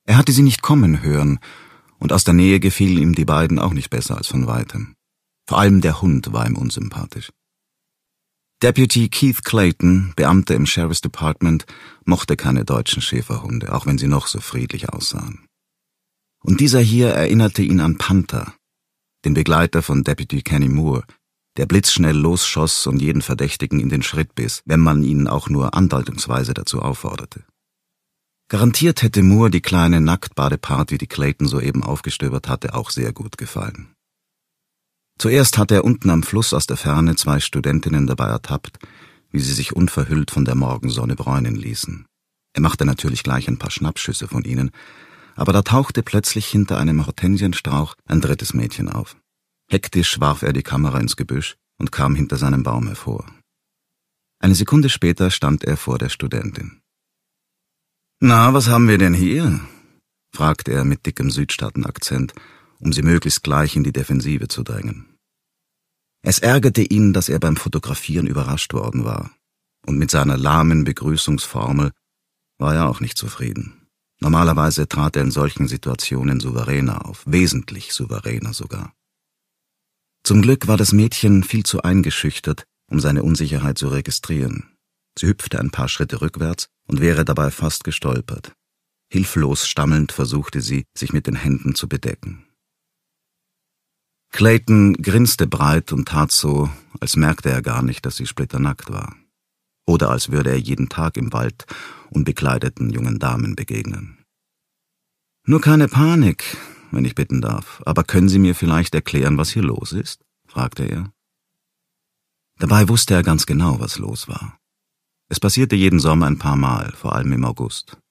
Er hatte sie nicht kommen hören, und aus der Nähe gefielen ihm die beiden auch nicht besser als von weitem. Vor allem der Hund war ihm unsympathisch. Deputy Keith Clayton, Beamter im Sheriff's Department, mochte keine deutschen Schäferhunde, auch wenn sie noch so friedlich aussahen. Und dieser hier erinnerte ihn an Panther, den Begleiter von Deputy Kenny Moore, der blitzschnell losschoss und jeden Verdächtigen in den Schritt biss, wenn man ihn auch nur andeutungsweise dazu aufforderte. Garantiert hätte Moore die kleine Nacktbadeparty, die Clayton soeben aufgestöbert hatte, auch sehr gut gefallen. Zuerst hatte er unten am Fluss aus der Ferne 2 Studentinnen dabei ertappt, wie sie sich unverhüllt von der Morgensonne bräunen ließen. Er machte natürlich gleich ein paar Schnappschüsse von ihnen, aber da tauchte plötzlich hinter einem Hortensienstrauch ein drittes Mädchen auf. Hektisch warf er die Kamera ins Gebüsch und kam hinter seinem Baum hervor. Eine Sekunde später stand er vor der Studentin. »Na, was haben wir denn hier?« fragte er mit dickem Südstaatenakzent, um sie möglichst gleich in die Defensive zu drängen. Es ärgerte ihn, dass er beim Fotografieren überrascht worden war, und mit seiner lahmen Begrüßungsformel war er auch nicht zufrieden. Normalerweise trat er in solchen Situationen souveräner auf, wesentlich souveräner sogar. Zum Glück war das Mädchen viel zu eingeschüchtert, um seine Unsicherheit zu registrieren. Sie hüpfte ein paar Schritte rückwärts und wäre dabei fast gestolpert. Hilflos stammelnd versuchte sie, sich mit den Händen zu bedecken. Clayton grinste breit und tat so, als merkte er gar nicht, dass sie splitternackt war. Oder als würde er jeden Tag im Wald unbekleideten jungen Damen begegnen. »Nur keine Panik, wenn ich bitten darf, aber können Sie mir vielleicht erklären, was hier los ist?« fragte er. Dabei wusste er ganz genau, was los war. Es passierte jeden Sommer ein paar Mal, vor allem im August.